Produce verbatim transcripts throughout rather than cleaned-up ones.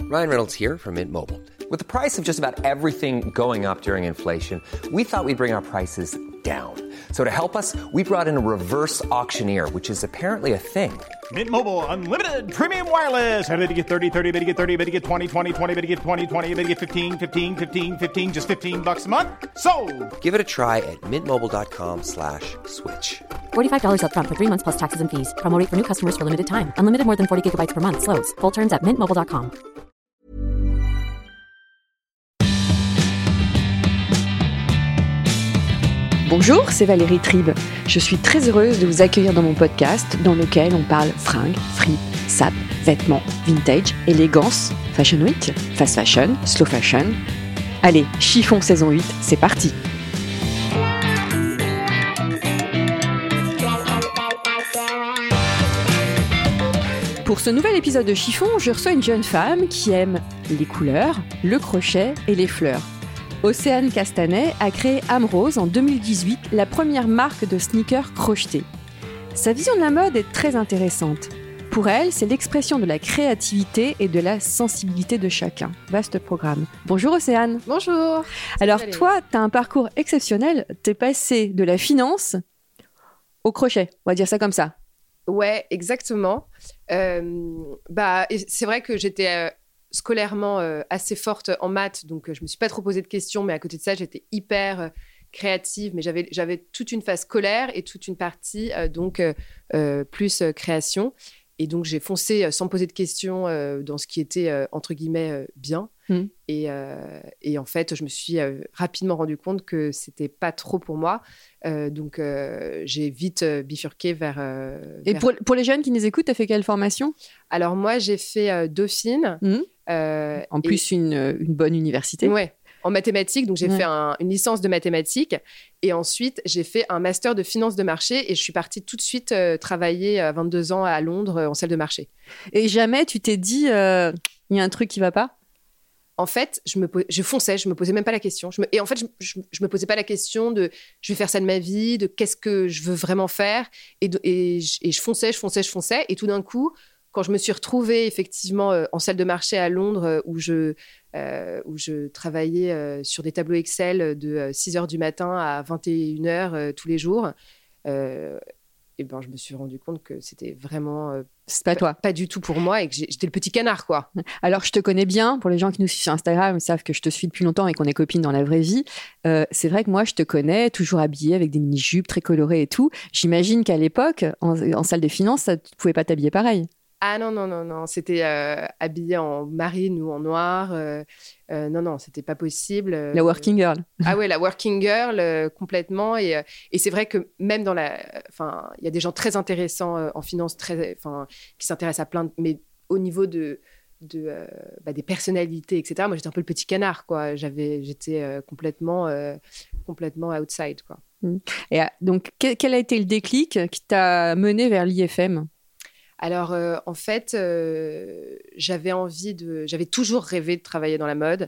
Ryan Reynolds here from Mint Mobile. With the price of just about everything going up during inflation, we thought we'd bring our prices down. So to help us, we brought in a reverse auctioneer, which is apparently a thing. Mint Mobile Unlimited Premium Wireless. How to get thirty, thirty, how to get thirty, how to get twenty, twenty, twenty, how to get twenty, twenty, how to get fifteen, fifteen, fifteen, fifteen, just fifteen bucks a month? Sold! Give it a try at mintmobile.com slash switch. forty-five dollars up front for three months plus taxes and fees. Promo rate for new customers for limited time. Unlimited more than forty gigabytes per month. Slows full terms at mint mobile dot com. Bonjour, c'est Valérie Tribe. Je suis très heureuse de vous accueillir dans mon podcast dans lequel on parle fringues, fripe, sap, vêtements, vintage, élégance, fashion week, fast fashion, slow fashion. Allez, Chiffon saison huit, c'est parti. Pour ce nouvel épisode de Chiffon, je reçois une jeune femme qui aime les couleurs, le crochet et les fleurs. Océane Castanet a créé Amrose en deux mille dix-huit, la première marque de sneakers crochetés. Sa vision de la mode est très intéressante. Pour elle, c'est l'expression de la créativité et de la sensibilité de chacun. Vaste programme. Bonjour Océane. Bonjour. Alors toi, tu as un parcours exceptionnel. Tu es passée de la finance au crochet, on va dire ça comme ça. Ouais, exactement. Euh, bah, c'est vrai que j'étais... Euh... scolairement euh, assez forte en maths, donc euh, je me suis pas trop posé de questions, mais à côté de ça, j'étais hyper euh, créative, mais j'avais, j'avais toute une phase scolaire et toute une partie euh, donc euh, euh, plus euh, création. Et donc, j'ai foncé euh, sans poser de questions euh, dans ce qui était, euh, entre guillemets, euh, bien. Mmh. Et, euh, et en fait, je me suis euh, rapidement rendu compte que c'était pas trop pour moi. Euh, donc, euh, j'ai vite euh, bifurqué vers... Euh, et vers... Pour, pour les jeunes qui nous écoutent, tu as fait quelle formation ? Alors, moi, j'ai fait euh, Dauphine. Mmh. Euh, en plus, et... une, une bonne université. Ouais, en mathématiques. Donc, j'ai ouais. fait un, une licence de mathématiques. Et ensuite, j'ai fait un master de finance de marché. Et je suis partie tout de suite euh, travailler à vingt-deux ans à Londres euh, en salle de marché. Et jamais tu t'es dit, il euh, y a un truc qui ne va pas ? En fait, je, me po- je fonçais, je ne me posais même pas la question. Je me... Et en fait, je ne me posais pas la question de je vais faire ça de ma vie, de qu'est-ce que je veux vraiment faire. Et, de, et, je, et je fonçais, je fonçais, je fonçais. Et tout d'un coup, quand je me suis retrouvée effectivement euh, en salle de marché à Londres, euh, où, je, euh, où je travaillais euh, sur des tableaux Excel de euh, six heures du matin à vingt et une heures euh, tous les jours, euh, et ben, je me suis rendu compte que c'était vraiment euh, c'est pas, pas toi. Pas du tout pour moi et que j'étais le petit canard, quoi. Alors, je te connais bien. Pour les gens qui nous suivent sur Instagram, ils savent que je te suis depuis longtemps et qu'on est copines dans la vraie vie. Euh, c'est vrai que moi, je te connais, toujours habillée avec des mini-jupes très colorées et tout. J'imagine qu'à l'époque, en, en salle de finance, ça, tu pouvais pas t'habiller pareil. Ah non, non, non, non. C'était euh, habillé en marine ou en noir. Euh, euh, non, non, c'était pas possible. La working girl. Ah ouais, la working girl, euh, complètement. Et, euh, et c'est vrai que même dans la... Enfin, il y a des gens très intéressants euh, en finance, très, qui s'intéressent à plein de... Mais au niveau de... de euh, bah, des personnalités, et cetera, moi, j'étais un peu le petit canard, quoi. J'avais, j'étais euh, complètement, euh, complètement outside, quoi. Et donc, quel, quel a été le déclic qui t'a mené vers l'I F M ? Alors, euh, en fait, euh, j'avais envie de... J'avais toujours rêvé de travailler dans la mode.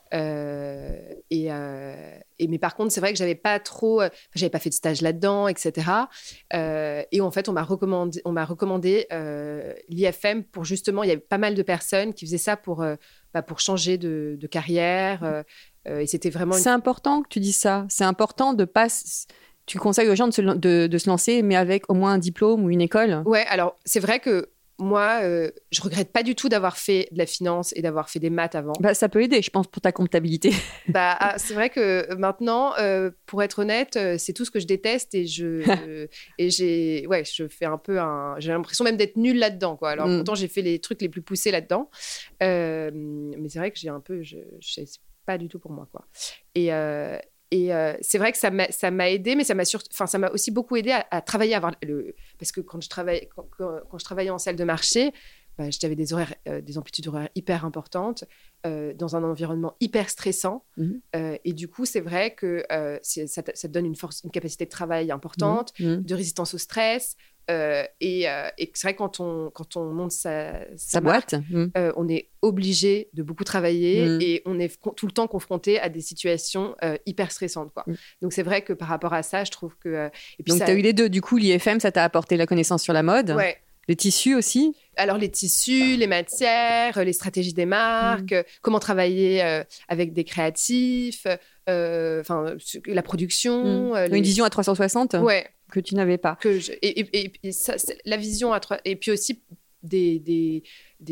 Euh, et, euh, et, mais par contre, c'est vrai que j'avais pas trop... Enfin, j'avais pas fait de stage là-dedans, et cetera. Euh, et en fait, on m'a recommandé, on m'a recommandé euh, l'I F M pour justement... Il y avait pas mal de personnes qui faisaient ça pour, euh, bah, pour changer de, de carrière. Euh, et c'était vraiment... Une... C'est important que tu dises ça. C'est important de pas... Tu conseilles aux gens de se, de, de se lancer, mais avec au moins un diplôme ou une école ? Ouais, alors c'est vrai que moi, euh, je regrette pas du tout d'avoir fait de la finance et d'avoir fait des maths avant. Bah, ça peut aider, je pense, pour ta comptabilité. Bah, ah, c'est vrai que maintenant, euh, pour être honnête, euh, c'est tout ce que je déteste et je euh, et j'ai, ouais, je fais un peu un, j'ai l'impression même d'être nulle là-dedans, quoi. Alors mm. pourtant, j'ai fait les trucs les plus poussés là-dedans, euh, mais c'est vrai que j'ai un peu, je, je c'est pas du tout pour moi, quoi. Et euh, Et euh, c'est vrai que ça m'a, ça m'a aidé, mais ça m'a, sur... enfin, ça m'a aussi beaucoup aidé à, à travailler, à avoir le... parce que quand je, travaille... quand, quand, quand je travaillais en salle de marché, bah, j'avais des, horaires, euh, des amplitudes horaires hyper importantes, euh, dans un environnement hyper stressant. Mmh. Euh, et du coup, c'est vrai que euh, c'est, ça, te, ça te donne une, force, une capacité de travail importante, mmh. de résistance au stress. Euh, et, euh, et c'est vrai que quand on, quand on monte sa, sa, sa marque, boîte, mmh. euh, on est obligé de beaucoup travailler mmh. et on est co- tout le temps confronté à des situations euh, hyper stressantes, quoi. Mmh. Donc c'est vrai que par rapport à ça, je trouve que... Euh, et puis donc tu as eu les deux. Du coup, l'I F M, ça t'a apporté la connaissance sur la mode. Ouais. Les tissus aussi? Alors, les tissus, les matières, les stratégies des marques, mmh. comment travailler euh, avec des créatifs, euh, la production. Mmh. Euh, les... Une vision à trois cent soixante ouais. que tu n'avais pas. Que je... Et, et, et, et ça, la vision à trois... Et puis aussi des, des,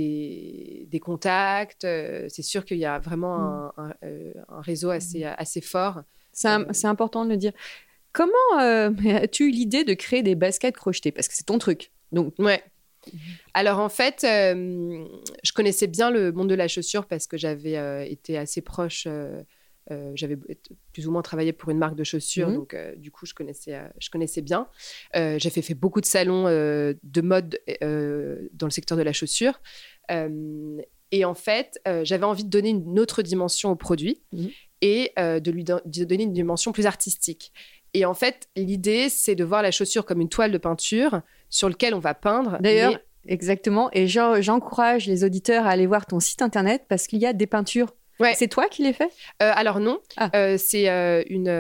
des, des contacts. Euh, c'est sûr qu'il y a vraiment mmh. un, un, un réseau assez, assez fort. C'est, un, euh... c'est important de le dire. Comment euh, as-tu eu l'idée de créer des baskets crochetées? Parce que c'est ton truc. Donc... Ouais. Alors en fait, euh, je connaissais bien le monde de la chaussure parce que j'avais euh, été assez proche, euh, euh, j'avais plus ou moins travaillé pour une marque de chaussures, mmh. donc euh, du coup je connaissais, euh, je connaissais bien. Euh, j'ai fait, fait beaucoup de salons euh, de mode euh, dans le secteur de la chaussure. Euh, et en fait, euh, j'avais envie de donner une autre dimension au produit mmh. et euh, de lui do- de donner une dimension plus artistique. Et en fait, l'idée, c'est de voir la chaussure comme une toile de peinture sur laquelle on va peindre. D'ailleurs, mais... exactement. Et genre, j'encourage les auditeurs à aller voir ton site internet parce qu'il y a des peintures. Ouais. C'est toi qui les fais? euh, Alors non, ah. euh, c'est euh, une,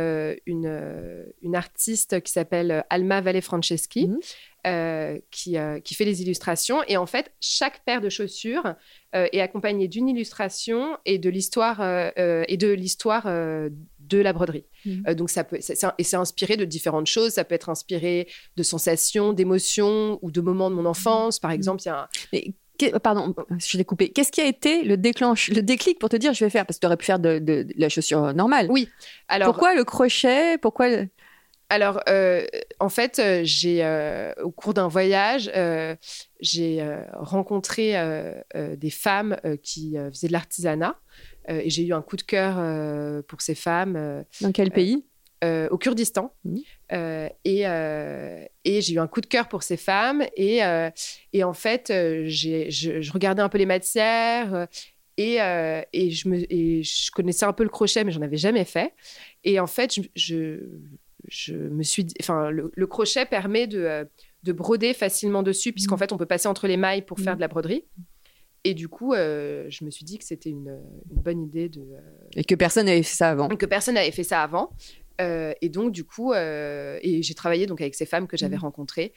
une, une artiste qui s'appelle Alma Valle Franceschi mmh. euh, qui, euh, qui fait les illustrations. Et en fait, chaque paire de chaussures euh, est accompagnée d'une illustration et de l'histoire, euh, et de, l'histoire euh, de la broderie. Mmh. Euh, donc ça peut, c'est, c'est, et c'est inspiré de différentes choses. Ça peut être inspiré de sensations, d'émotions ou de moments de mon enfance. Par exemple, il y a un... Mais... Pardon, je t'ai coupé. Qu'est-ce qui a été le, déclenche, le déclic pour te dire je vais faire? Parce que tu aurais pu faire de, de, de la chaussure normale. Oui. Alors, pourquoi le crochet? Pourquoi le... Alors, euh, en fait, euh, j'ai, euh, au cours d'un voyage, euh, j'ai euh, rencontré euh, euh, des femmes euh, qui euh, faisaient de l'artisanat euh, et j'ai eu un coup de cœur euh, pour ces femmes. Euh, Dans quel pays? Euh, au Kurdistan. Mmh. Euh, et, euh, et j'ai eu un coup de cœur pour ces femmes. Et, euh, et en fait, euh, j'ai, je, je regardais un peu les matières et, euh, et, je me, et je connaissais un peu le crochet, mais j'en avais jamais fait. Et en fait, je, je, je me suis dit... Enfin, le, le crochet permet de, de broder facilement dessus, puisqu'en mmh. fait, on peut passer entre les mailles pour mmh. faire de la broderie. Et du coup, euh, je me suis dit que c'était une, une bonne idée de... Euh... Et que personne n'avait fait ça avant. Que personne n'avait fait ça avant. Euh, et donc, du coup, euh, et j'ai travaillé donc, avec ces femmes que j'avais mmh. rencontrées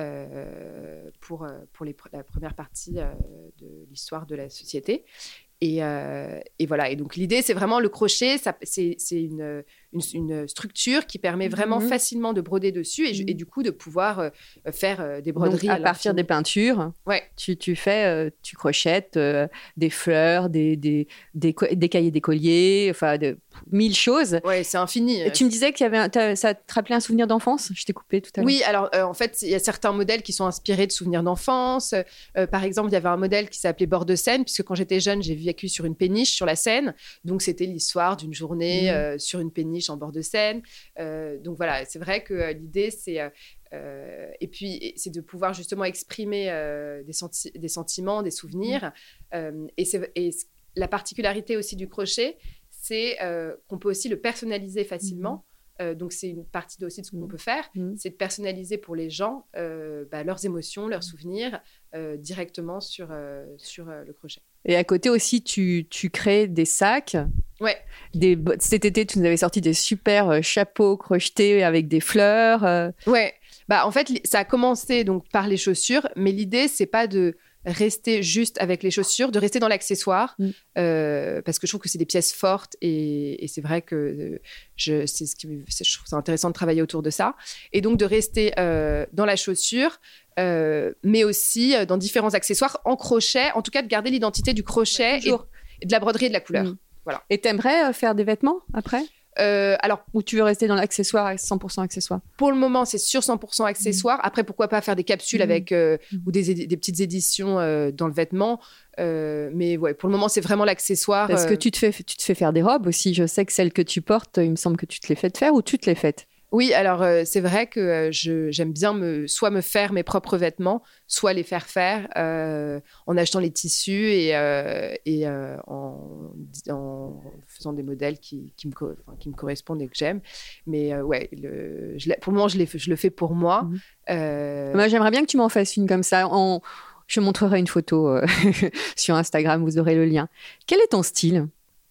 euh, pour, pour les, la première partie euh, de l'histoire de la société. Et, euh, et voilà. Et donc, l'idée, c'est vraiment le crochet. Ça, c'est, c'est une, une, une structure qui permet vraiment mmh. facilement de broder dessus et, mmh. et du coup, de pouvoir euh, faire euh, des broderies. Donc, à partir des peintures, ouais. tu, tu fais, euh, tu crochettes euh, des fleurs, des, des, des, des cahiers d'écoliers, enfin, de, mille choses. Ouais, c'est infini. Et tu me disais qu'il y avait un, ça te rappelait un souvenir d'enfance? Je t'ai coupé tout à l'heure. Oui, alors euh, en fait, il y a certains modèles qui sont inspirés de souvenirs d'enfance. Euh, par exemple, il y avait un modèle qui s'appelait Bord de Seine, puisque quand j'étais jeune, j'ai vécu sur une péniche sur la Seine. Donc, c'était l'histoire d'une journée mmh. euh, sur une péniche en bord de Seine. Euh, donc, voilà, c'est vrai que euh, l'idée, c'est... Euh, Euh, et puis, c'est de pouvoir justement exprimer euh, des, senti- des sentiments, des souvenirs. Mmh. Euh, et, c'est, et la particularité aussi du crochet, c'est euh, qu'on peut aussi le personnaliser facilement. Mmh. Euh, donc, c'est une partie de, aussi de ce qu'on mmh. peut faire. Mmh. C'est de personnaliser pour les gens euh, bah, leurs émotions, leurs souvenirs euh, directement sur, euh, sur euh, le crochet. Et à côté aussi, tu, tu crées des sacs. Ouais. Des, cet été, tu nous avais sorti des super euh, chapeaux crochetés avec des fleurs. Euh... Ouais. Bah, en fait, ça a commencé donc, par les chaussures, mais l'idée, c'est pas de rester juste avec les chaussures, de rester dans l'accessoire, mmh. euh, parce que je trouve que c'est des pièces fortes et, et c'est vrai que je, c'est ce qui, c'est, je trouve ça intéressant de travailler autour de ça. Et donc, de rester euh, dans la chaussure, euh, mais aussi dans différents accessoires en crochet, en tout cas de garder l'identité du crochet ouais, et, et de la broderie et de la couleur. Mmh. Voilà. Et t'aimerais faire des vêtements après ? Euh, alors, ou tu veux rester dans l'accessoire à cent pour cent accessoire? Pour le moment, c'est sur cent pour cent accessoire. Mmh. Après, pourquoi pas faire des capsules mmh. avec euh, mmh. ou des, édi- des petites éditions euh, dans le vêtement. Euh, mais ouais, pour le moment, c'est vraiment l'accessoire. Parce euh... que tu te fais, tu te fais faire des robes aussi. Je sais que celles que tu portes, il me semble que tu te les fais faire ou tu te les fais? Oui, alors euh, c'est vrai que euh, je, j'aime bien me, soit me faire mes propres vêtements, soit les faire faire euh, en achetant les tissus et, euh, et euh, en, en faisant des modèles qui, qui, me, enfin, qui me correspondent et que j'aime. Mais euh, ouais, le, je pour le moment, je, les, je le fais pour moi. Mmh. Euh... Moi, j'aimerais bien que tu m'en fasses une comme ça. En... Je montrerai une photo euh, sur Instagram, vous aurez le lien. Quel est ton style ?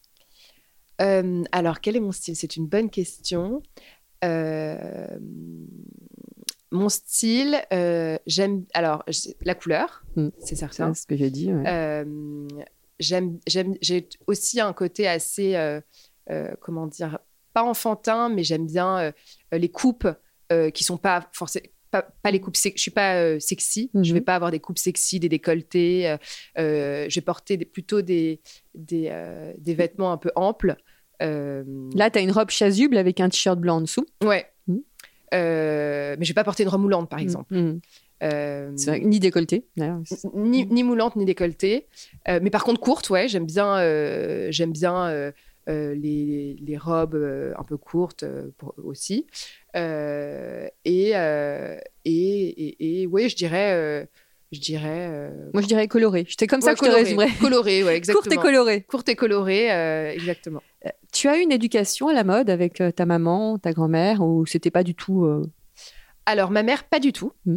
euh, Alors, quel est mon style ? C'est une bonne question. Euh, mon style, euh, j'aime alors la couleur, mmh. c'est certain. C'est ce que j'ai dit. Ouais. Euh, j'aime, j'aime, j'ai aussi un côté assez, euh, euh, comment dire, pas enfantin, mais j'aime bien euh, les coupes euh, qui sont pas forcément. Pas, pas les coupes, je suis pas euh, sexy. Mm-hmm. Je vais pas avoir des coupes sexy, des décolletés. Euh, euh, je vais porter des, plutôt des des, euh, des vêtements un peu amples. Euh... Là, tu as une robe chasuble avec un t-shirt blanc en dessous. Ouais. Mm-hmm. Euh, mais je vais pas porter une robe moulante, par exemple. Mm-hmm. Euh... C'est vrai, ni décolletté, d'ailleurs. Ni, ni moulante, ni décolletée. Euh, mais par contre, courte, ouais. J'aime bien. Euh, j'aime bien. Euh, Euh, les, les robes euh, un peu courtes euh, pour, aussi. Euh, et, euh, et, et, et oui, je dirais... Euh, je dirais euh... Moi, je dirais coloré. C'était comme ouais, ça que coloré, je te résumerais. Coloré, ouais, exactement. Courte et colorée. Courte et colorée, euh, exactement. Euh, tu as eu une éducation à la mode avec euh, ta maman, ta grand-mère, ou c'était pas du tout... Euh... Alors, ma mère, pas du tout. Mmh.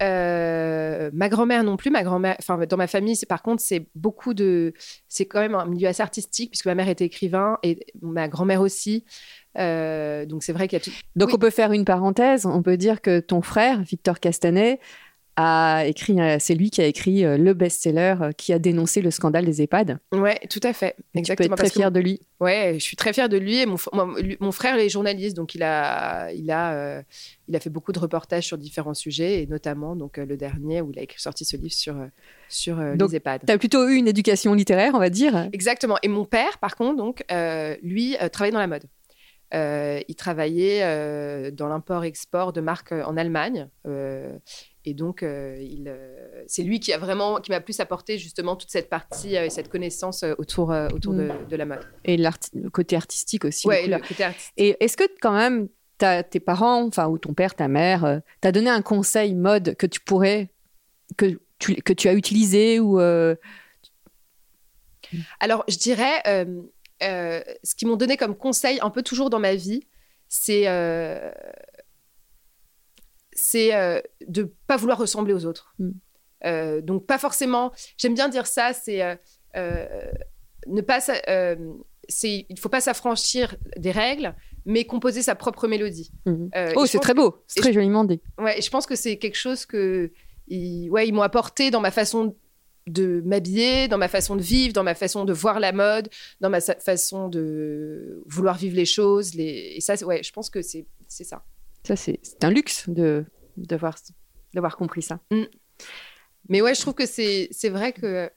Euh, ma grand-mère non plus. Ma grand-mère, enfin, dans ma famille, c'est, par contre, c'est beaucoup de. C'est quand même un milieu assez artistique, puisque ma mère était écrivain et ma grand-mère aussi. Euh, donc, c'est vrai qu'il y a tout. Donc, oui. On peut faire une parenthèse. On peut dire que ton frère, Victor Castanet, a écrit. C'est lui qui a écrit le best-seller qui a dénoncé le scandale des EHPAD. Ouais, tout à fait. Et exactement. Tu peux être très fière de lui. Ouais, je suis très fière de lui. Et mon, mon, mon frère est journaliste, donc il a, il a, euh, il a fait beaucoup de reportages sur différents sujets, et notamment donc euh, le dernier où il a écrit, sorti ce livre sur sur euh, donc, les EHPAD. Tu as plutôt eu une éducation littéraire, on va dire. Exactement. Et mon père, par contre, donc euh, lui euh, travaillait dans la mode. Euh, il travaillait euh, dans l'import-export de marques en Allemagne. Euh, Et donc, euh, il, euh, c'est lui qui, a vraiment, qui m'a plus apporté justement toute cette partie et euh, cette connaissance euh, autour, euh, autour mmh. de, de la mode. Et le côté artistique aussi. Oui, le côté artistique. Et est-ce que quand même, tes parents, enfin, ou ton père, ta mère, euh, t'a donné un conseil mode que tu pourrais, que tu, que tu as utilisé ou euh... Alors, je dirais, euh, euh, ce qu'ils m'ont donné comme conseil, un peu toujours dans ma vie, c'est... Euh, c'est euh, de ne pas vouloir ressembler aux autres. Mm. Euh, donc, pas forcément... J'aime bien dire ça, c'est... Euh, euh, ne pas... Euh, c'est, il ne faut pas s'affranchir des règles, mais composer sa propre mélodie. Mm. Euh, oh, c'est très beau. Que, c'est très je, joliment dit. Ouais, et je pense que c'est quelque chose que... Ils, ouais, ils m'ont apporté dans ma façon de m'habiller, dans ma façon de vivre, dans ma façon de voir la mode, dans ma façon de vouloir vivre les choses. Les... Et ça, ouais, je pense que c'est, c'est ça. Ça, c'est, c'est un luxe de, d'avoir, d'avoir compris ça. Mm. Mais ouais, je trouve que c'est, c'est vrai que...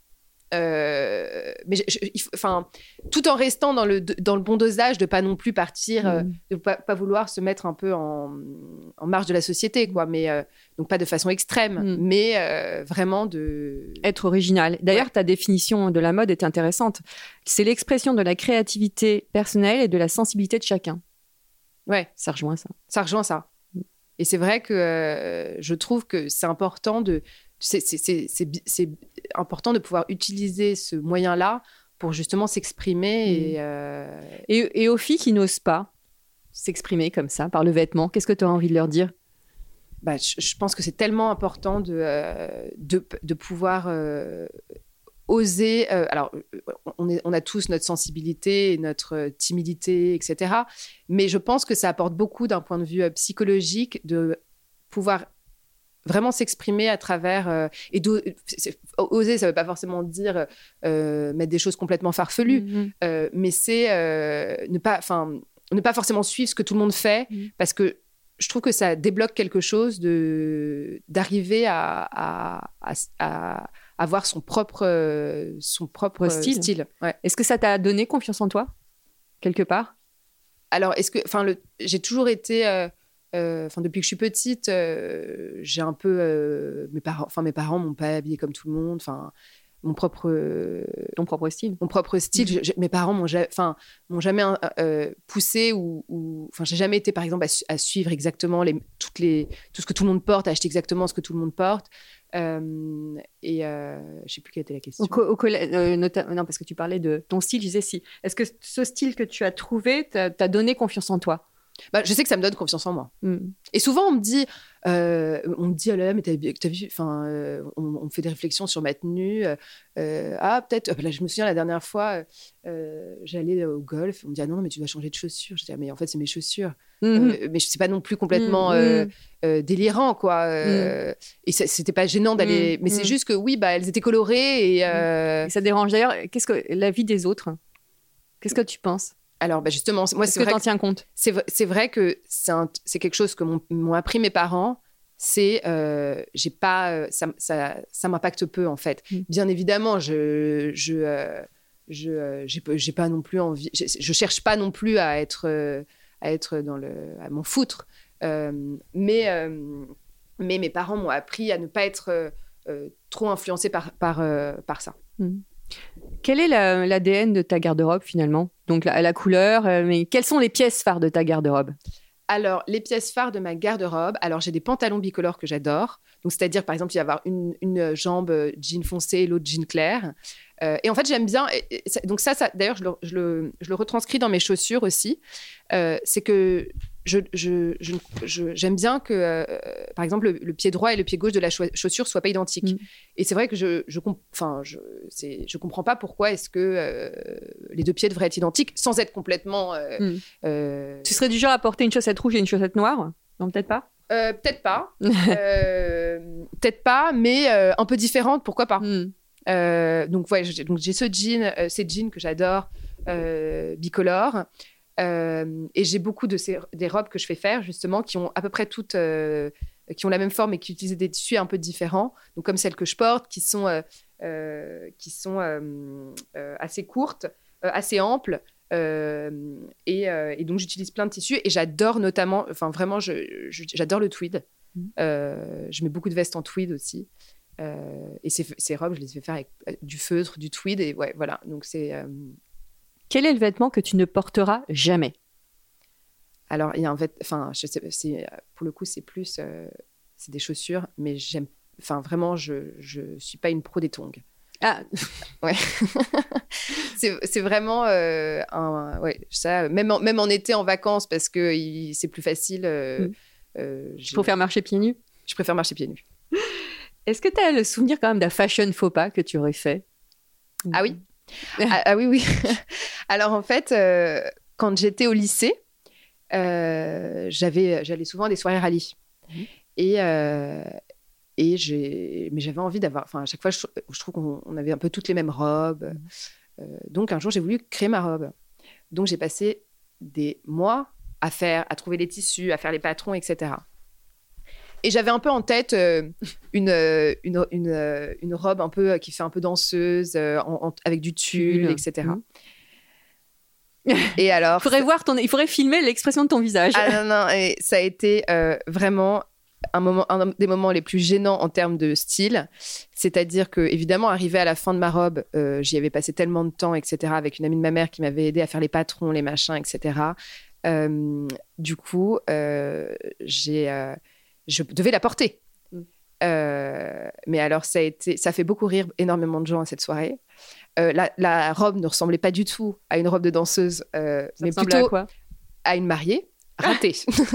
Euh, mais je, je, il faut, enfin, tout en restant dans le, dans le bon dosage, de ne pas non plus partir, mm. euh, de ne pas, pas vouloir se mettre un peu en, en marge de la société, quoi. Mais, euh, donc pas de façon extrême, mm. mais euh, vraiment de... Être original. D'ailleurs, ouais. Ta définition de la mode est intéressante. C'est l'expression de la créativité personnelle et de la sensibilité de chacun. Ouais, ça rejoint ça. Ça rejoint ça. Et c'est vrai que euh, je trouve que c'est important de, c'est, c'est, c'est, c'est, c'est important de pouvoir utiliser ce moyen-là pour justement s'exprimer. Mmh. Et, euh... et, et aux filles qui n'osent pas s'exprimer comme ça, par le vêtement, qu'est-ce que tu as envie de leur dire ? Bah, je, je pense que c'est tellement important de, euh, de, de pouvoir... Euh, oser, euh, alors on, est, on a tous notre sensibilité et notre timidité, et cetera. Mais je pense que ça apporte beaucoup d'un point de vue euh, psychologique de pouvoir vraiment s'exprimer à travers... Euh, et oser, ça ne veut pas forcément dire euh, mettre des choses complètement farfelues, mm-hmm. euh, mais c'est euh, ne, pas, ne pas forcément suivre ce que tout le monde fait, mm-hmm. parce que je trouve que ça débloque quelque chose de, d'arriver à... à, à, à avoir son propre, euh, son propre style. style. Ouais. Est-ce que ça t'a donné confiance en toi, quelque part ? Alors, est-ce que, enfin, j'ai toujours été, euh, euh, depuis que je suis petite, euh, j'ai un peu, euh, mes parents, enfin, mes parents m'ont pas habillée comme tout le monde, enfin, mon propre, euh, ton propre style, mon propre style. Mmh. Je, je, mes parents m'ont, enfin, m'ont jamais euh, poussé ou, enfin, j'ai jamais été, par exemple, à, su- à suivre exactement les, toutes les, tout ce que tout le monde porte, à acheter exactement ce que tout le monde porte. Euh, et euh, je sais plus quelle était la question. Au, co- au collège, euh, nota- non, parce que tu parlais de ton style, je disais si. Est-ce que ce style que tu as trouvé t'a, t'a donné confiance en toi ? Bah, je sais que ça me donne confiance en moi. Mm. Et souvent, on me dit, euh, on me dit, oh là là, mais t'as, t'as vu, enfin, euh, on, on me fait des réflexions sur ma tenue. Euh, ah, peut-être, là, je me souviens la dernière fois, euh, j'allais au golf, on me dit, ah non, non, mais tu dois changer de chaussures. Je dis, ah, mais en fait, c'est mes chaussures. Mm-hmm. Euh, mais c'est pas non plus complètement mm-hmm. euh, euh, délirant, quoi. Euh, mm. Et ça, c'était pas gênant d'aller. Mm. Mais mm. c'est juste que, oui, bah, elles étaient colorées et, euh... et ça dérange. D'ailleurs, qu'est-ce que la vie des autres? Qu'est-ce que tu penses? Alors, bah justement, moi, Est-ce c'est que vrai t'en tiens compte? C'est, c'est vrai que c'est, un, c'est quelque chose que m'ont, m'ont appris mes parents. C'est, euh, j'ai pas, ça, ça, ça m'impacte peu en fait. Mm. Bien évidemment, je, je, euh, je, euh, j'ai, j'ai pas non plus envie. Je, je cherche pas non plus à être, euh, à être dans le, à m'en foutre. Euh, mais, euh, mais mes parents m'ont appris à ne pas être euh, trop influencés par, par, euh, par ça. Mm. Quel est la, l'A D N de ta garde-robe finalement? Donc la, la couleur, euh, mais quelles sont les pièces phares de ta garde-robe? Alors, les pièces phares de ma garde-robe, alors j'ai des pantalons bicolores que j'adore. Donc, c'est-à-dire, par exemple, il va y avoir une, une jambe jean foncé et l'autre jean clair. Euh, et en fait, j'aime bien. Et, et ça, donc, ça, ça d'ailleurs, je le, je, le, je le retranscris dans mes chaussures aussi. Euh, c'est que je, je, je, je, j'aime bien que, euh, par exemple, le, le pied droit et le pied gauche de la chaussure ne soient pas identiques. Mmh. Et c'est vrai que je je, comp- je, c'est, je comprends pas pourquoi est-ce que euh, les deux pieds devraient être identiques sans être complètement. Euh, mmh. euh... Tu serais du genre à porter une chaussette rouge et une chaussette noire? Non, peut-être pas. Euh, peut-être pas. euh, peut-être pas, mais euh, un peu différente, pourquoi pas. Mmh. Euh, donc, ouais, j'ai, donc j'ai ce jean, euh, ces jeans que j'adore, euh, bicolores. Euh, et j'ai beaucoup de ces, des robes que je fais faire, justement, qui ont à peu près toutes, euh, qui ont la même forme et qui utilisent des tissus un peu différents. Donc, comme celles que je porte, qui sont, euh, euh, qui sont euh, euh, assez courtes, euh, assez amples. Euh, et, euh, et donc, j'utilise plein de tissus. Et j'adore notamment, enfin, vraiment, je, je, j'adore le tweed. Mmh. Euh, je mets beaucoup de vestes en tweed aussi. Euh, et ces, ces robes, je les fais faire avec du feutre, du tweed. Et ouais, voilà. Donc, c'est... Euh, Quel est le vêtement que tu ne porteras jamais? Alors, il y a un vêtement... Enfin, je sais, c'est, pour le coup, c'est plus... Euh, c'est des chaussures, mais j'aime... Enfin, vraiment, je ne suis pas une pro des tongs. Ah ouais. c'est, c'est vraiment euh, un... Ouais, ça, même en, même en été, en vacances, parce que il, c'est plus facile. Euh, mmh. euh, Il faut faire marcher pieds nus? Je préfère marcher pieds nus. Est-ce que tu as le souvenir quand même d'un fashion faux pas que tu aurais fait? Ah oui. ah, ah oui, oui. Alors, en fait, euh, quand j'étais au lycée, euh, j'avais, j'allais souvent à des soirées rallye. Mmh. Et, euh, et j'ai, mais j'avais envie d'avoir... Enfin, à chaque fois, je, je trouve qu'on on avait un peu toutes les mêmes robes. Mmh. Euh, donc, un jour, j'ai voulu créer ma robe. Donc, j'ai passé des mois à faire, à trouver les tissus, à faire les patrons, et cetera. Et j'avais un peu en tête euh, une, une, une, une robe un peu, qui fait un peu danseuse, euh, en, en, avec du tulle, mmh. et cetera. Mmh. Et alors, il faudrait, voir ton, il faudrait filmer l'expression de ton visage. Ah non, non, et ça a été euh, vraiment un, moment, un des moments les plus gênants en termes de style. C'est-à-dire que, évidemment, arrivé à la fin de ma robe, euh, j'y avais passé tellement de temps, et cetera, avec une amie de ma mère qui m'avait aidé à faire les patrons, les machins, et cetera. Euh, du coup, euh, j'ai... Euh, je devais la porter. Mm. Euh, mais alors, ça a, été, ça a fait beaucoup rire énormément de gens à cette soirée. Euh, la, la robe ne ressemblait pas du tout à une robe de danseuse, euh, mais plutôt à, quoi à une mariée ratée.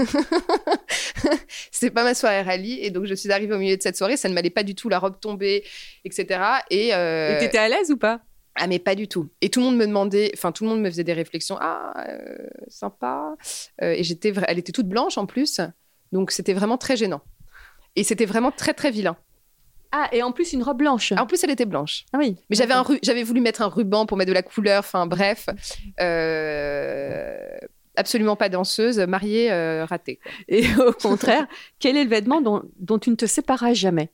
C'était pas ma soirée rallye. Et donc, je suis arrivée au milieu de cette soirée. Ça ne m'allait pas du tout, la robe tombée, et cetera. Et euh... t'étais à l'aise ou pas? Ah, mais pas du tout. Et tout le monde me demandait, enfin, tout le monde me faisait des réflexions. Ah, euh, sympa. Euh, et j'étais, elle était toute blanche en plus. Donc, c'était vraiment très gênant. Et c'était vraiment très, très vilain. Ah, et en plus, une robe blanche. En plus, elle était blanche. Ah oui. Mais j'avais, un ru- j'avais voulu mettre un ruban pour mettre de la couleur. Enfin, bref. Euh, absolument pas danseuse, mariée, euh, ratée. Quoi. Et au contraire, quel est le vêtement dont, dont tu ne te sépareras jamais?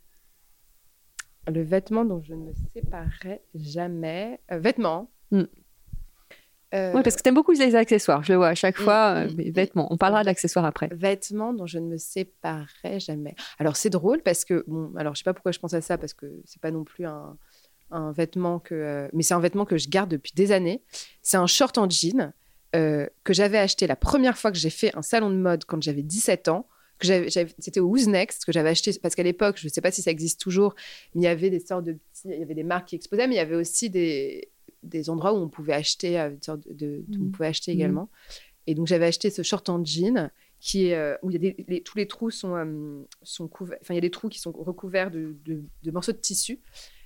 Le vêtement dont je ne me séparerai jamais... Euh, vêtements. Mm. Euh... Oui, parce que tu aimes beaucoup les accessoires, je le vois à chaque fois. Mmh, euh, vêtements, on parlera de l'accessoire après. Vêtements dont je ne me séparerai jamais. Alors, c'est drôle parce que, bon, alors je sais pas pourquoi je pense à ça, parce que c'est pas non plus un, un vêtement que. Euh, mais c'est un vêtement que je garde depuis des années. C'est un short en jean euh, que j'avais acheté la première fois que j'ai fait un salon de mode quand j'avais dix-sept ans. Que j'avais, j'avais, c'était au Who's Next que j'avais acheté, parce qu'à l'époque, je ne sais pas si ça existe toujours, mais il y avait des sortes de petits. Il y avait des marques qui exposaient, mais il y avait aussi des. des endroits où on pouvait acheter, euh, de, de, de, mmh. on pouvait acheter également. Et donc, j'avais acheté ce short en jean qui est, euh, où il y a des, les, tous les trous sont, euh, sont couverts, enfin, il y a des trous qui sont recouverts de, de, de morceaux de tissu.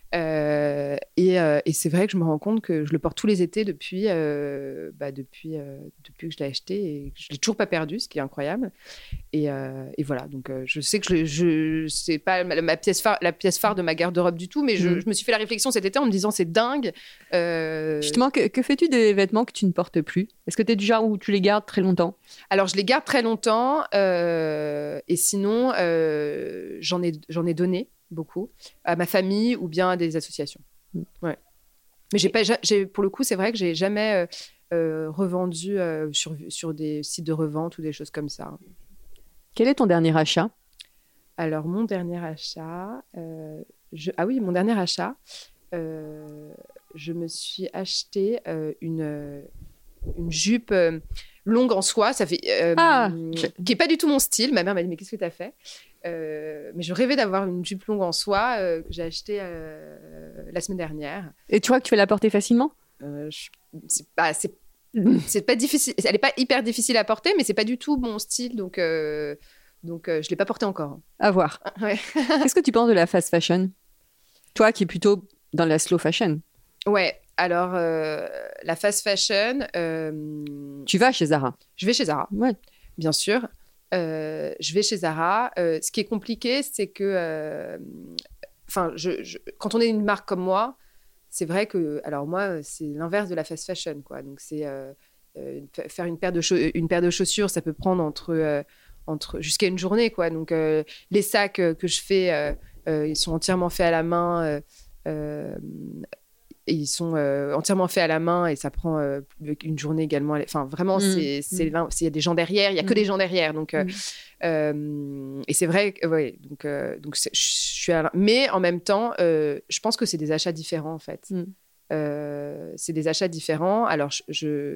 Euh, et, euh, et c'est vrai que je me rends compte que je le porte tous les étés depuis, euh, bah depuis, euh, depuis que je l'ai acheté et que je ne l'ai toujours pas perdu, ce qui est incroyable. Et, euh, et voilà, donc euh, je sais que je, je c'est pas ma, ma pièce phare, la pièce phare de ma garde-robe du tout, mais je, mmh. je me suis fait la réflexion cet été en me disant c'est dingue. Euh... Justement, que, que fais-tu des vêtements que tu ne portes plus ? Est-ce que tu es du genre où tu les gardes très longtemps ? Alors je les garde très longtemps euh, et sinon euh, j'en ai, j'en ai donné beaucoup à ma famille ou bien à des associations. Ouais. Mais j'ai pas, j'ai, pour le coup, c'est vrai que j'ai jamais euh, euh, revendu euh, sur, sur des sites de revente ou des choses comme ça. Quel est ton dernier achat ? Alors, mon dernier achat... Euh, je, ah oui, mon dernier achat, euh, je me suis acheté euh, une, une jupe euh, longue en soie, ça fait, euh, ah. qui n'est pas du tout mon style. Ma mère m'a dit, mais qu'est-ce que tu as fait ? Euh, mais je rêvais d'avoir une jupe longue en soie euh, que j'ai achetée euh, la semaine dernière. Et tu crois que tu vas la porter facilement ? euh, je, c'est pas, c'est, c'est pas difficile. Elle n'est pas hyper difficile à porter, mais c'est pas du tout mon style, donc, euh, donc euh, je l'ai pas portée encore. À voir. Ouais. Qu'est-ce que tu penses de la fast fashion ? Toi qui es plutôt dans la slow fashion. Ouais. Alors euh, la fast fashion. Euh, tu vas chez Zara ? Je vais chez Zara. Ouais. Bien sûr. Euh, je vais chez Zara. Euh, ce qui est compliqué, c'est que, enfin, euh, je, je, quand on est une marque comme moi, c'est vrai que, alors moi, c'est l'inverse de la fast fashion, quoi. Donc c'est euh, euh, faire une paire de cha- une paire de chaussures, ça peut prendre entre euh, entre jusqu'à une journée, quoi. Donc euh, les sacs euh, que je fais, euh, euh, ils sont entièrement faits à la main. Euh, euh, Et ils sont euh, entièrement faits à la main et ça prend euh, une journée également. Enfin, vraiment, mmh. c'est, c'est mmh. il y a des gens derrière, il n'y a mmh. que des gens derrière. Donc, euh, mmh. euh, et c'est vrai que, ouais, donc, euh, donc je suis à la... Mais en même temps, euh, je pense que c'est des achats différents, en fait. Mmh. Euh, c'est des achats différents. Alors, je... je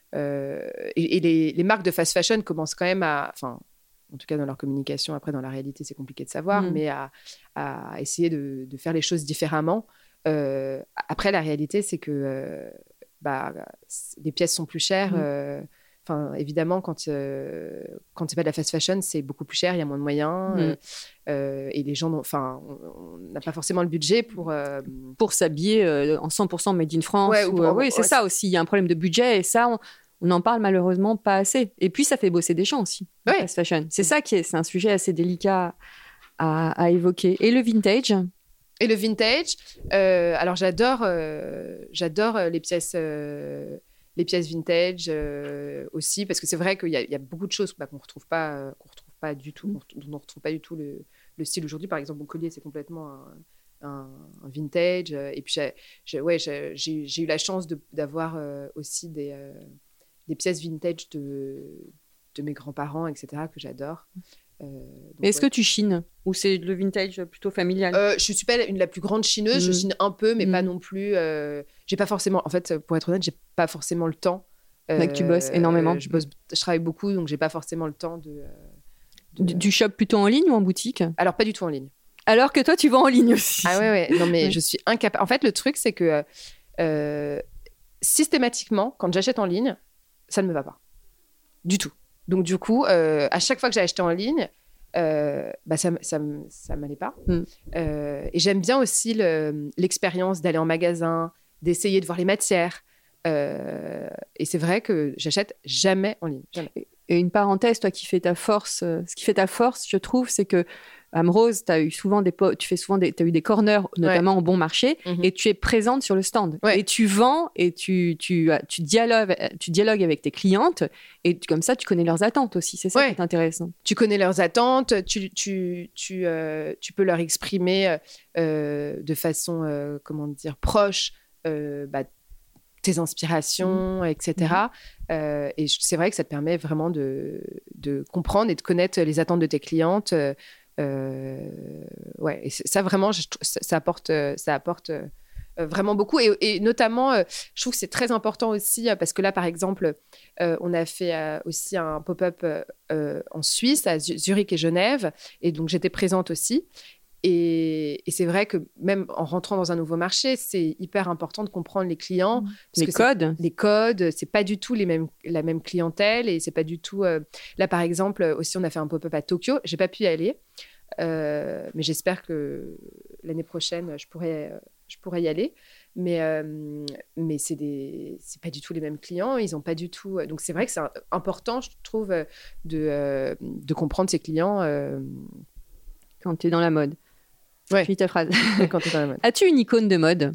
euh, et et les, les marques de fast fashion commencent quand même à... Enfin, en tout cas, dans leur communication, après, dans la réalité, c'est compliqué de savoir, mmh. mais à, à essayer de, de faire les choses différemment. Euh, après, la réalité, c'est que euh, bah, les pièces sont plus chères. Enfin, mmh. euh, évidemment, quand, euh, quand c'est pas de la fast fashion, c'est beaucoup plus cher, il y a moins de moyens. Mmh. Euh, euh, et les gens, enfin, on n'a pas forcément le budget pour... Euh... Pour s'habiller euh, en cent pour cent made in France. Ouais, ou, pour, euh, oui, c'est ouais, ça aussi. Il y a un problème de budget et ça, on, on en parle malheureusement pas assez. Et puis, ça fait bosser des gens aussi, la ouais. fast fashion. C'est ça qui est, c'est un sujet assez délicat à, à évoquer. Et le vintage ? Et le vintage, euh, alors j'adore, euh, j'adore les pièces, euh, les pièces vintage euh, aussi, parce que c'est vrai qu'il y a, il y a beaucoup de choses bah, qu'on retrouve pas, euh, qu'on retrouve pas du tout, dont on ne retrouve pas du tout le, le style aujourd'hui. Par exemple, mon collier, c'est complètement un, un, un vintage. Et puis, j'ai, j'ai, ouais, j'ai, j'ai, j'ai eu la chance de, d'avoir euh, aussi des, euh, des pièces vintage de, de mes grands-parents, et cetera, que j'adore. Euh, donc, Est-ce ouais. que tu chines ou c'est le vintage plutôt familial ? euh, Je suis pas une la plus grande chineuse, mmh. je chine un peu, mais mmh. pas non plus. Euh, j'ai pas forcément, en fait, pour être honnête, j'ai pas forcément le temps. Euh, Donc tu bosses énormément. Euh, je bosse, je travaille beaucoup, donc j'ai pas forcément le temps de. de... Du, du shop plutôt en ligne ou en boutique ? Alors pas du tout en ligne. Alors que toi, tu vas en ligne aussi. Ah ouais ouais. Non mais ouais. je suis incapable. En fait, le truc c'est que euh, systématiquement, quand j'achète en ligne, ça ne me va pas du tout. Donc, du coup, euh, à chaque fois que j'ai acheté en ligne, euh, bah, ça ça, ça m'allait pas. Mm. Euh, et j'aime bien aussi le, l'expérience d'aller en magasin, d'essayer de voir les matières. Euh, et c'est vrai que j'achète jamais en ligne. Jamais. Et une parenthèse, toi qui fais ta force, euh, ce qui fait ta force, je trouve, c'est que Amrose, tu as eu souvent des po- tu fais souvent des, t'as eu des corners, notamment ouais. au bon marché, mm-hmm. et tu es présente sur le stand. Ouais. Et tu vends et tu, tu, tu, dialogues, tu dialogues avec tes clientes, et tu, comme ça, tu connais leurs attentes aussi. C'est ça ouais. qui est intéressant. Tu connais leurs attentes, tu, tu, tu, euh, tu peux leur exprimer euh, de façon, euh, comment dire, proche, euh, bah, tes inspirations, mmh. et cetera. Mmh. Euh, et c'est vrai que ça te permet vraiment de, de comprendre et de connaître les attentes de tes clientes. Euh, euh, ouais, et ça vraiment, je, ça, ça apporte, ça apporte euh, vraiment beaucoup. Et, et notamment, euh, je trouve que c'est très important aussi parce que là, par exemple, euh, on a fait euh, aussi un pop-up euh, en Suisse, à Zurich et Genève, et donc j'étais présente aussi. Et, et c'est vrai que même en rentrant dans un nouveau marché, c'est hyper important de comprendre les clients. Parce les que codes. Les codes, c'est pas du tout les mêmes, la même clientèle et c'est pas du tout. Euh... Là, par exemple, aussi, on a fait un pop-up à Tokyo. J'ai pas pu y aller, euh, mais j'espère que l'année prochaine, je pourrais, je pourrais y aller. Mais, euh, mais c'est des, c'est pas du tout les mêmes clients. Ils ont pas du tout. Donc c'est vrai que c'est important, je trouve, de, euh, de comprendre ses clients euh... quand tu es dans la mode. Ouais. Finis ta phrase. Quand tu es dans la mode. As-tu une icône de mode?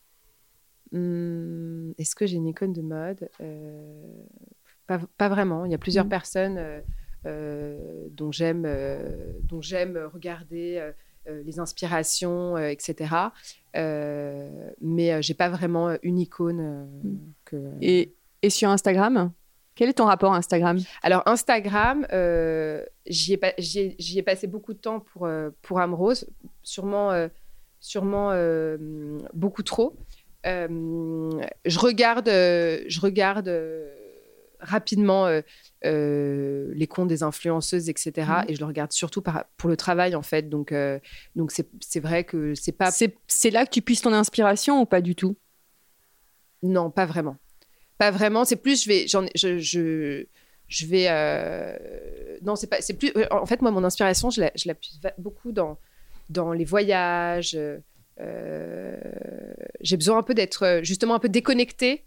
Hum, est-ce que j'ai une icône de mode? euh, pas, pas vraiment. Il y a plusieurs mmh. personnes euh, euh, dont j'aime, euh, dont j'aime regarder euh, les inspirations, euh, et cetera. Euh, mais euh, j'ai pas vraiment une icône. Euh, mmh. que, euh... et, et sur Instagram? Quel est ton rapport à Instagram? Alors, Instagram, euh, j'y, ai pas, j'y, ai, j'y ai passé beaucoup de temps pour, euh, pour Amrose, sûrement, euh, sûrement euh, beaucoup trop. Euh, je regarde, euh, je regarde euh, rapidement euh, euh, les comptes des influenceuses, et cetera. Mmh. Et je le regarde surtout par, pour le travail, en fait. Donc, euh, donc c'est, c'est vrai que c'est pas... C'est, c'est là que tu puisses ton inspiration ou pas du tout? Non, pas vraiment. Pas vraiment, c'est plus, je vais, j'en, je, je, je vais, euh... non, c'est pas, c'est plus, en fait, moi, mon inspiration, je la, je la puise beaucoup dans, dans les voyages. Euh... J'ai besoin un peu d'être, justement, un peu déconnectée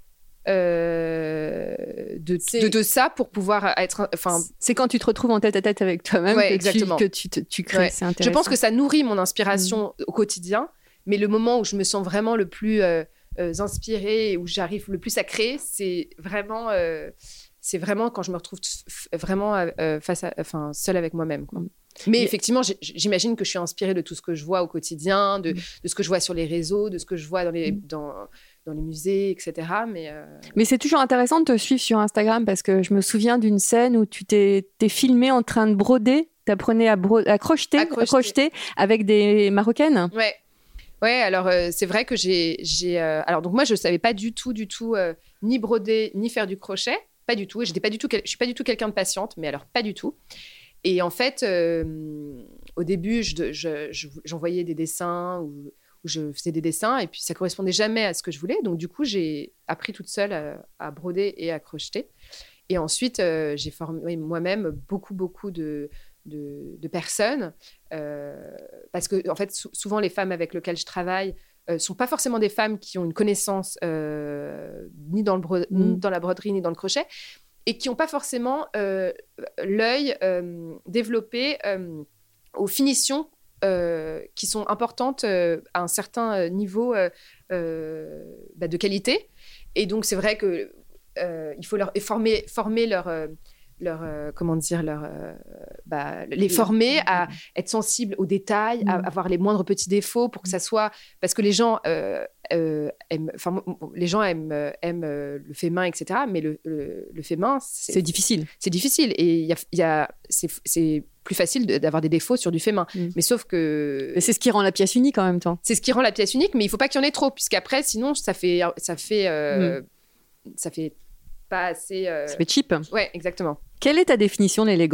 euh... de, de, de ça pour pouvoir être, enfin. C'est quand tu te retrouves en tête à tête avec toi-même ouais, que, exactement. Tu, que tu, tu, tu crées. Ouais. C'est intéressant. Je pense que ça nourrit mon inspiration mmh. au quotidien, mais le moment où je me sens vraiment le plus euh, Euh, inspirée et où j'arrive le plus à créer, c'est vraiment, euh, c'est vraiment quand je me retrouve t- f- vraiment euh, face à, enfin, seule avec moi-même, quoi. Mais et effectivement, j'imagine que je suis inspirée de tout ce que je vois au quotidien, de, de ce que je vois sur les réseaux, de ce que je vois dans les, dans, dans les musées, et cetera. Mais, euh... Mais c'est toujours intéressant de te suivre sur Instagram parce que je me souviens d'une scène où tu t'es, t'es filmée en train de broder, t'apprenais à, bro- à, crocheter, à, crocheter. à crocheter avec des Marocaines. Ouais. Ouais, alors euh, c'est vrai que j'ai, j'ai euh... alors donc moi je savais pas du tout, du tout euh, ni broder ni faire du crochet, pas du tout. Et j'étais pas du tout, quel... je suis pas du tout quelqu'un de patiente, mais alors pas du tout. Et en fait, euh, au début, je, je, je, j'envoyais des dessins ou, ou je faisais des dessins et puis ça correspondait jamais à ce que je voulais. Donc du coup, j'ai appris toute seule à, à broder et à crocheter. Et ensuite, euh, j'ai formé moi-même beaucoup, beaucoup de De, de personnes, euh, parce que en fait, sou- souvent les femmes avec lesquelles je travaille ne euh, sont pas forcément des femmes qui ont une connaissance euh, ni, dans le bro- mmh. ni dans la broderie ni dans le crochet, et qui n'ont pas forcément euh, l'œil euh, développé euh, aux finitions euh, qui sont importantes euh, à un certain niveau euh, euh, bah, de qualité. Et donc c'est vrai que euh, il faut leur former, former leur euh, leur euh, comment dire leur euh, bah, les former à être sensibles aux détails, à avoir les moindres petits défauts pour que ça soit, parce que les gens euh, euh, aiment, enfin les gens aiment aiment le fait main, et cetera. Mais le, le, le fait main c'est, c'est difficile c'est difficile et il y a, y a c'est, c'est plus facile de, d'avoir des défauts sur du fait main. Mm. Mais sauf que mais c'est ce qui rend la pièce unique en même temps. C'est ce qui rend la pièce unique, mais il faut pas qu'il y en ait trop, puisqu'après sinon ça fait ça fait euh, mm. ça fait pas assez. Euh... Ça fait cheap. Ouais, exactement. Quelle est ta définition de l'élégance ?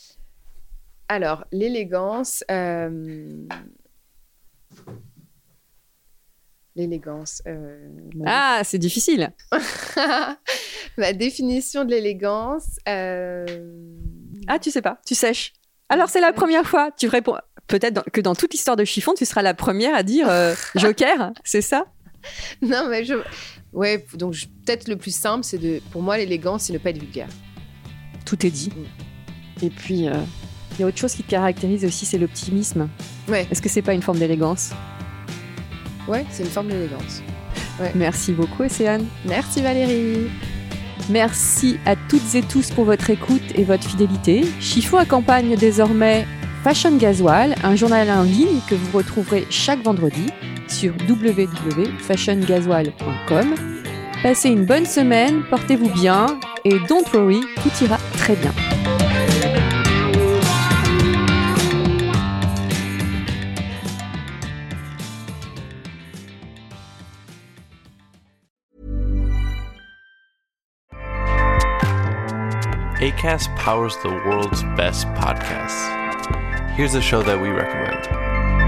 Alors, l'élégance. Euh... L'élégance. Euh... Ah, c'est difficile. Ma définition de l'élégance. Euh... Ah, tu sais pas, tu sèches. Alors, c'est la première fois. Tu réponds. Peut-être dans... que dans toute l'histoire de Chiffon, tu seras la première à dire euh, Joker, c'est ça ? Non, mais je. Ouais, donc je... peut-être le plus simple, c'est de. Pour moi, l'élégance, c'est ne pas être vulgaire. Tout est dit. Mm. Et puis, il euh, y a autre chose qui te caractérise aussi, c'est l'optimisme. Ouais. Est-ce que c'est pas une forme d'élégance ? Ouais, c'est une forme d'élégance. Ouais. Merci beaucoup, Océane. Merci, Valérie. Merci à toutes et tous pour votre écoute et votre fidélité. Chiffon accompagne désormais Fashion Gasoil, un journal en ligne que vous retrouverez chaque vendredi sur w w w point fashion gasoil point com. Passez une bonne semaine, portez-vous bien et don't worry, tout ira très bien. Acast powers the world's best podcasts. Here's a show that we recommend.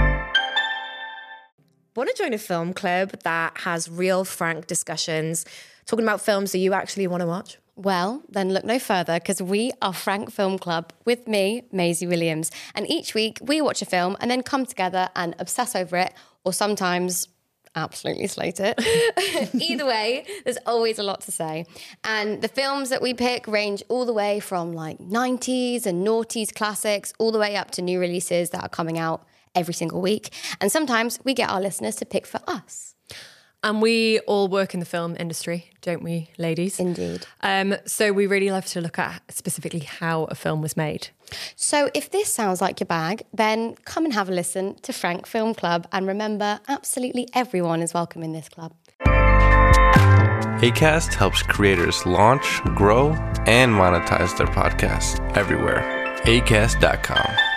want to join a film club that has real, frank discussions, talking about films that you actually want to watch? Well, then look no further, because we are Frank Film Club with me, Maisie Williams. And each week we watch a film and then come together and obsess over it, or sometimes absolutely slate it. Either way, there's always a lot to say. And the films that we pick range all the way from like nineties and noughties classics, all the way up to new releases that are coming out every single week. And sometimes we get our listeners to pick for us. And we all work in the film industry, don't we, ladies? Indeed. Um, so we really love to look at specifically how a film was made. So if this sounds like your bag, then come and have a listen to Frank Film Club. And remember, absolutely everyone is welcome in this club. Acast helps creators launch, grow, and monetize their podcasts everywhere. acast dot com.